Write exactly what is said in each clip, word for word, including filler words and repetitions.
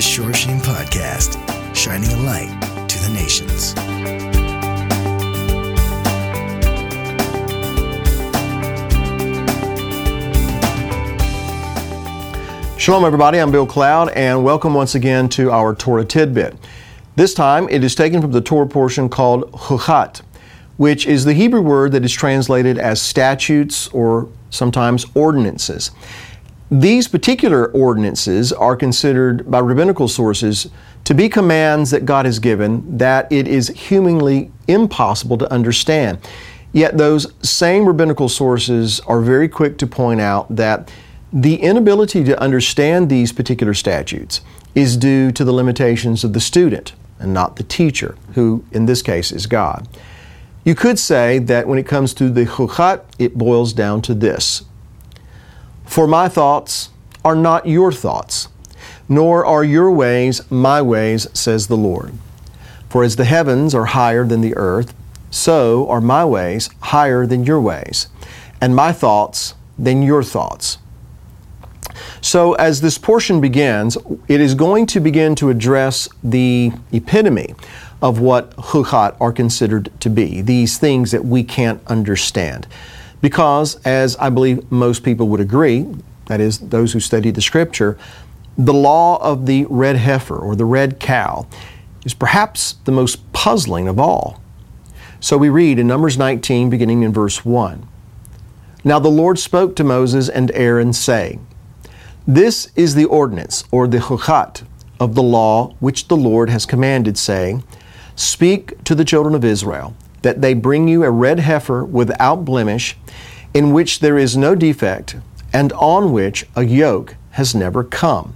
the Shorshim Podcast, shining a light to the nations. Shalom everybody, I'm Bill Cloud, and welcome once again to our Torah Tidbit. This time it is taken from the Torah portion called Chukat, which is the Hebrew word that is translated as statutes or sometimes ordinances. These particular ordinances are considered by rabbinical sources to be commands that God has given that it is humanly impossible to understand. Yet those same rabbinical sources are very quick to point out that the inability to understand these particular statutes is due to the limitations of the student and not the teacher, who in this case is God. You could say that when it comes to the Chukat, it boils down to this: For my thoughts are not your thoughts, nor are your ways my ways, says the Lord. For as the heavens are higher than the earth, so are my ways higher than your ways, and my thoughts than your thoughts. So as this portion begins, it is going to begin to address the epitome of what Chukat are considered to be, these things that we can't understand. Because, as I believe most people would agree, that is, those who study the Scripture, the law of the red heifer or the red cow is perhaps the most puzzling of all. So we read in Numbers nineteen, beginning in verse one. Now the Lord spoke to Moses and Aaron, saying, This is the ordinance, or the Chukat, of the law which the Lord has commanded, saying, Speak to the children of Israel, that they bring you a red heifer without blemish, in which there is no defect, and on which a yoke has never come.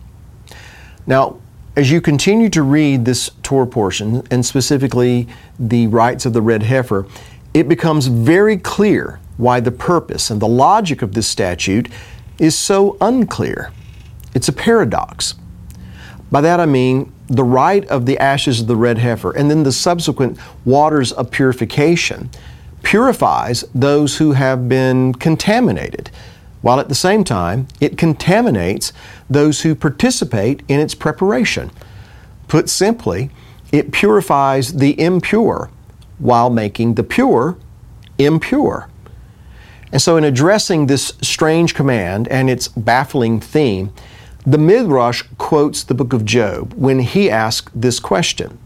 Now, as you continue to read this Torah portion, and specifically the rites of the red heifer, it becomes very clear why the purpose and the logic of this statute is so unclear. It's a paradox. By that I mean the rite of the ashes of the red heifer and then the subsequent waters of purification purifies those who have been contaminated, while at the same time it contaminates those who participate in its preparation. Put simply, it purifies the impure while making the pure impure. And so in addressing this strange command and its baffling theme, the Midrash quotes the book of Job when he asks this question: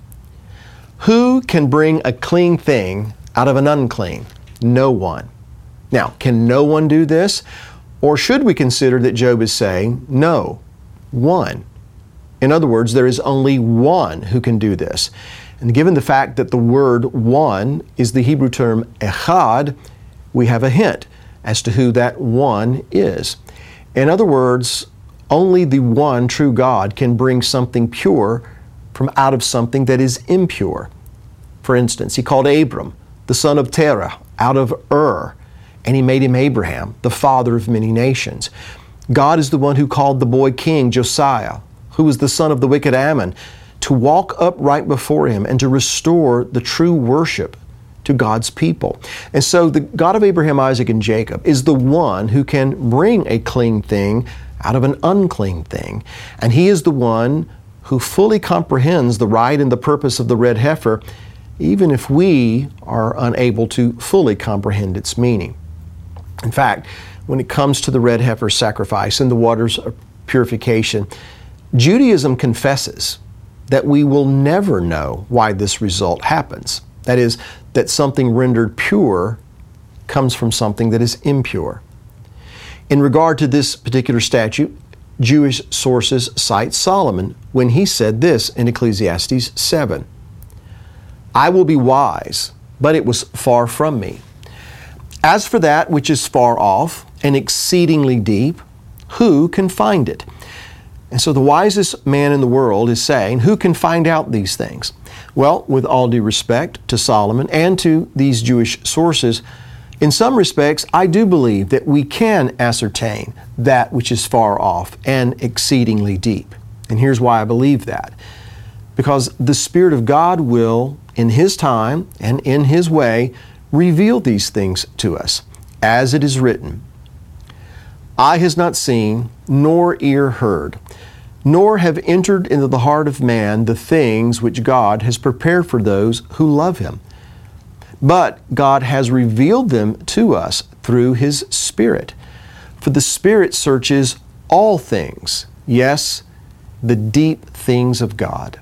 Who can bring a clean thing out of an unclean? No one. Now, can no one do this? Or should we consider that Job is saying, no, one? In other words, there is only one who can do this. And given the fact that the word one is the Hebrew term echad, we have a hint as to who that one is. In other words, only the one true God can bring something pure from out of something that is impure. For instance, he called Abram, the son of Terah, out of Ur, and he made him Abraham, the father of many nations. God is the one who called the boy king Josiah, who was the son of the wicked Ammon, to walk upright before him and to restore the true worship to God's people. And so the God of Abraham, Isaac, and Jacob is the one who can bring a clean thing out of an unclean thing. And he is the one who fully comprehends the right and the purpose of the red heifer, even if we are unable to fully comprehend its meaning. In fact, when it comes to the red heifer sacrifice and the waters of purification, Judaism confesses that we will never know why this result happens. That is, that something rendered pure comes from something that is impure. In regard to this particular statute, Jewish sources cite Solomon when he said this in Ecclesiastes seven, I will be wise, but it was far from me. As for that which is far off and exceedingly deep, who can find it? And so the wisest man in the world is saying, who can find out these things? Well, with all due respect to Solomon and to these Jewish sources, in some respects, I do believe that we can ascertain that which is far off and exceedingly deep. And here's why I believe that. Because the Spirit of God will, in His time and in His way, reveal these things to us, as it is written, Eye has not seen, nor ear heard, nor have entered into the heart of man the things which God has prepared for those who love Him. But God has revealed them to us through His Spirit. For the Spirit searches all things, yes, the deep things of God.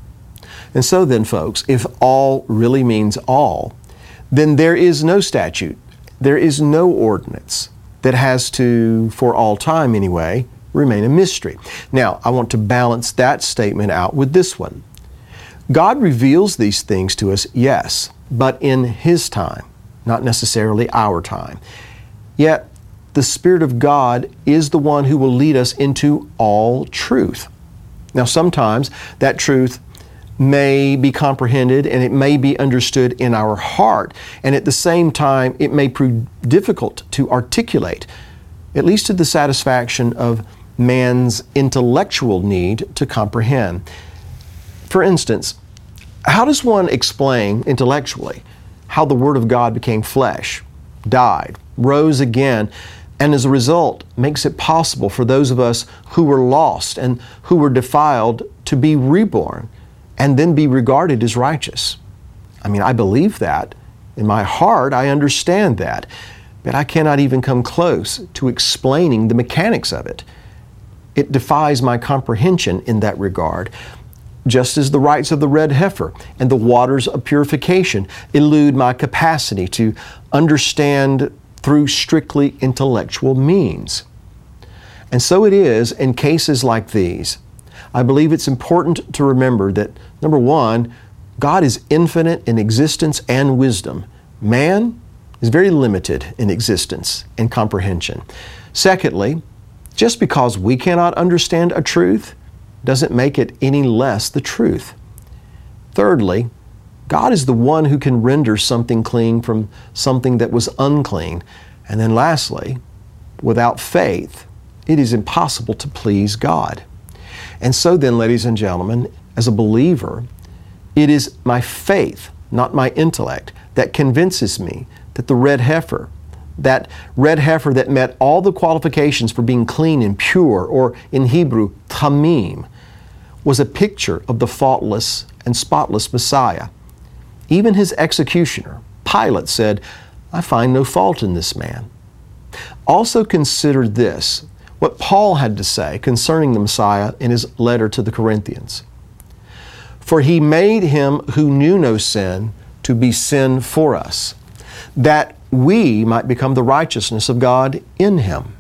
And so then, folks, if all really means all, then there is no statute, there is no ordinance that has to, for all time anyway, remain a mystery. Now, I want to balance that statement out with this one. God reveals these things to us, yes, but in His time, not necessarily our time. Yet, the Spirit of God is the one who will lead us into all truth. Now, sometimes that truth may be comprehended and it may be understood in our heart, and at the same time, it may prove difficult to articulate, at least to the satisfaction of man's intellectual need to comprehend. For instance, how does one explain intellectually how the Word of God became flesh, died, rose again, and as a result makes it possible for those of us who were lost and who were defiled to be reborn and then be regarded as righteous? I mean, I believe that. In my heart, I understand that. But I cannot even come close to explaining the mechanics of it. It defies my comprehension in that regard, just as the rites of the red heifer and the waters of purification elude my capacity to understand through strictly intellectual means. And so it is in cases like these. I believe it's important to remember that, number one, God is infinite in existence and wisdom. Man is very limited in existence and comprehension. Secondly, just because we cannot understand a truth doesn't make it any less the truth. Thirdly, God is the one who can render something clean from something that was unclean. And then lastly, without faith, it is impossible to please God. And so then, ladies and gentlemen, as a believer, it is my faith, not my intellect, that convinces me that the red heifer, that red heifer that met all the qualifications for being clean and pure, or in Hebrew, tamim, was a picture of the faultless and spotless Messiah. Even His executioner, Pilate, said, "I find no fault in this man." Also consider this, what Paul had to say concerning the Messiah in his letter to the Corinthians. "For He made Him who knew no sin to be sin for us, that we might become the righteousness of God in Him."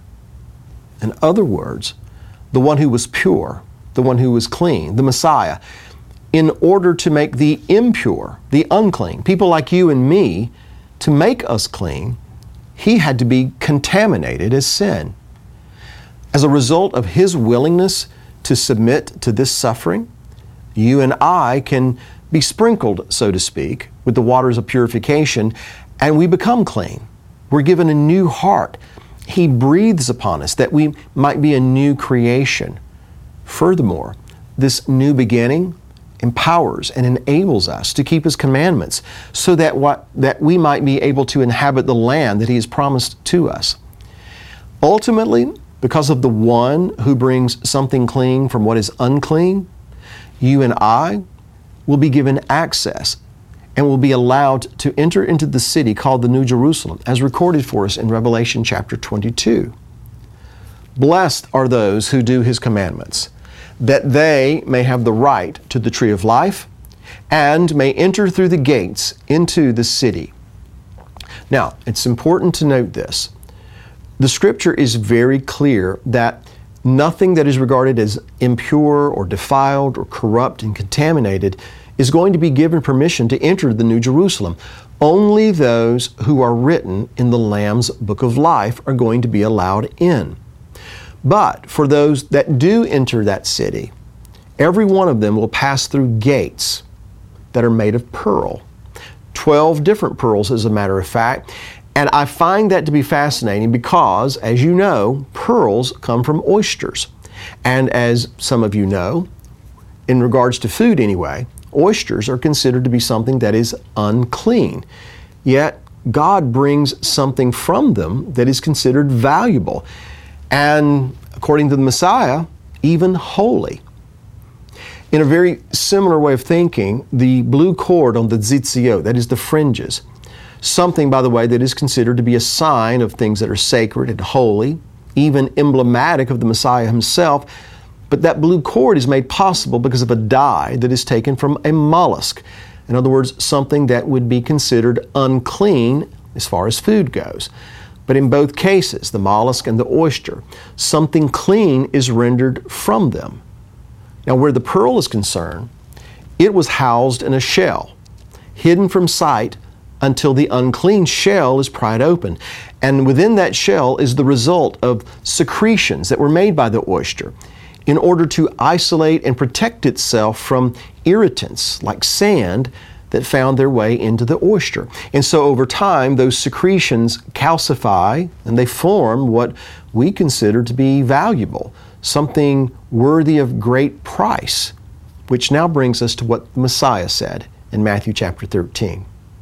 In other words, the one who was pure, the one who was clean, the Messiah, in order to make the impure, the unclean, people like you and me, to make us clean, He had to be contaminated as sin. As a result of His willingness to submit to this suffering, you and I can be sprinkled, so to speak, with the waters of purification, and we become clean. We're given a new heart. He breathes upon us that we might be a new creation. Furthermore, this new beginning empowers and enables us to keep His commandments so that what, that we might be able to inhabit the land that He has promised to us. Ultimately, because of the one who brings something clean from what is unclean, you and I will be given access and will be allowed to enter into the city called the New Jerusalem, as recorded for us in Revelation chapter twenty-two. Blessed are those who do His commandments, that they may have the right to the tree of life and may enter through the gates into the city. Now, it's important to note this. The Scripture is very clear that nothing that is regarded as impure or defiled or corrupt and contaminated is going to be given permission to enter the New Jerusalem. Only those who are written in the Lamb's Book of Life are going to be allowed in. But for those that do enter that city, every one of them will pass through gates that are made of pearl. Twelve different pearls, as a matter of fact. And I find that to be fascinating because, as you know, pearls come from oysters. And as some of you know, in regards to food anyway, oysters are considered to be something that is unclean. Yet, God brings something from them that is considered valuable. And according to the Messiah, even holy. In a very similar way of thinking, the blue cord on the tzitzit, that is the fringes, something, by the way, that is considered to be a sign of things that are sacred and holy, even emblematic of the Messiah himself, but that blue cord is made possible because of a dye that is taken from a mollusk. In other words, something that would be considered unclean as far as food goes. But in both cases, the mollusk and the oyster, something clean is rendered from them. Now, where the pearl is concerned, it was housed in a shell, hidden from sight until the unclean shell is pried open. And within that shell is the result of secretions that were made by the oyster in order to isolate and protect itself from irritants like sand that found their way into the oyster. And so over time, those secretions calcify and they form what we consider to be valuable, something worthy of great price, which now brings us to what the Messiah said in Matthew chapter thirteen.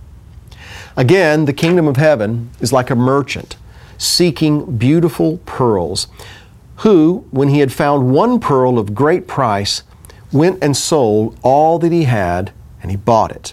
Again, the kingdom of heaven is like a merchant seeking beautiful pearls, who, when he had found one pearl of great price, went and sold all that he had, and he bought it.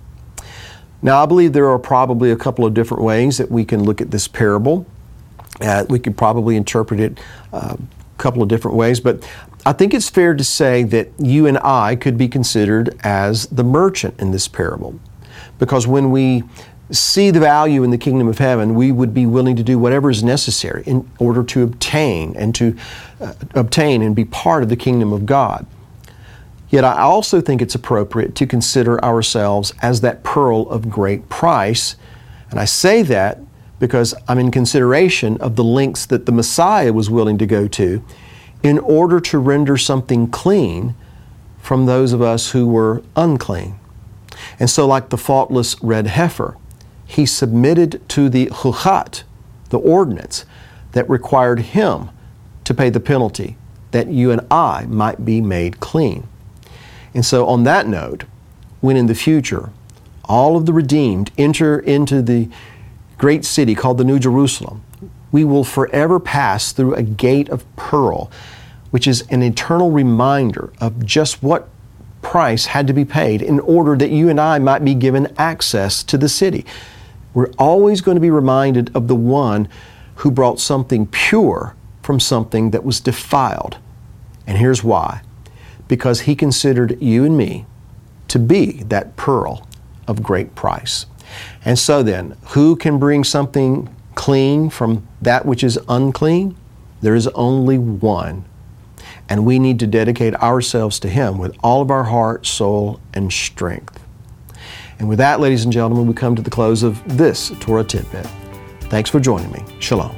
Now, I believe there are probably a couple of different ways that we can look at this parable. Uh, we could probably interpret it uh, a couple of different ways, but I think it's fair to say that you and I could be considered as the merchant in this parable. Because when we see the value in the kingdom of heaven, we would be willing to do whatever is necessary in order to obtain and to uh, obtain and be part of the kingdom of God. Yet I also think it's appropriate to consider ourselves as that pearl of great price. And I say that because I'm in consideration of the lengths that the Messiah was willing to go to in order to render something clean from those of us who were unclean. And so, like the faultless red heifer, he submitted to the chuchat, the ordinance that required him to pay the penalty that you and I might be made clean. And so on that note, when in the future all of the redeemed enter into the great city called the New Jerusalem, we will forever pass through a gate of pearl, which is an eternal reminder of just what price had to be paid in order that you and I might be given access to the city. We're always going to be reminded of the one who brought something pure from something that was defiled. And here's why. Because he considered you and me to be that pearl of great price. And so then, who can bring something clean from that which is unclean? There is only one. And we need to dedicate ourselves to him with all of our heart, soul, and strength. And with that, ladies and gentlemen, we come to the close of this Torah Tidbit. Thanks for joining me. Shalom.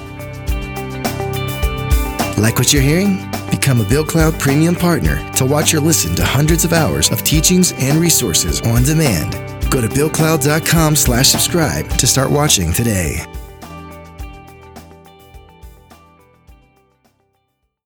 Like what you're hearing? Become a Bill Cloud Premium Partner to watch or listen to hundreds of hours of teachings and resources on demand. Go to billcloud.com slash subscribe to start watching today.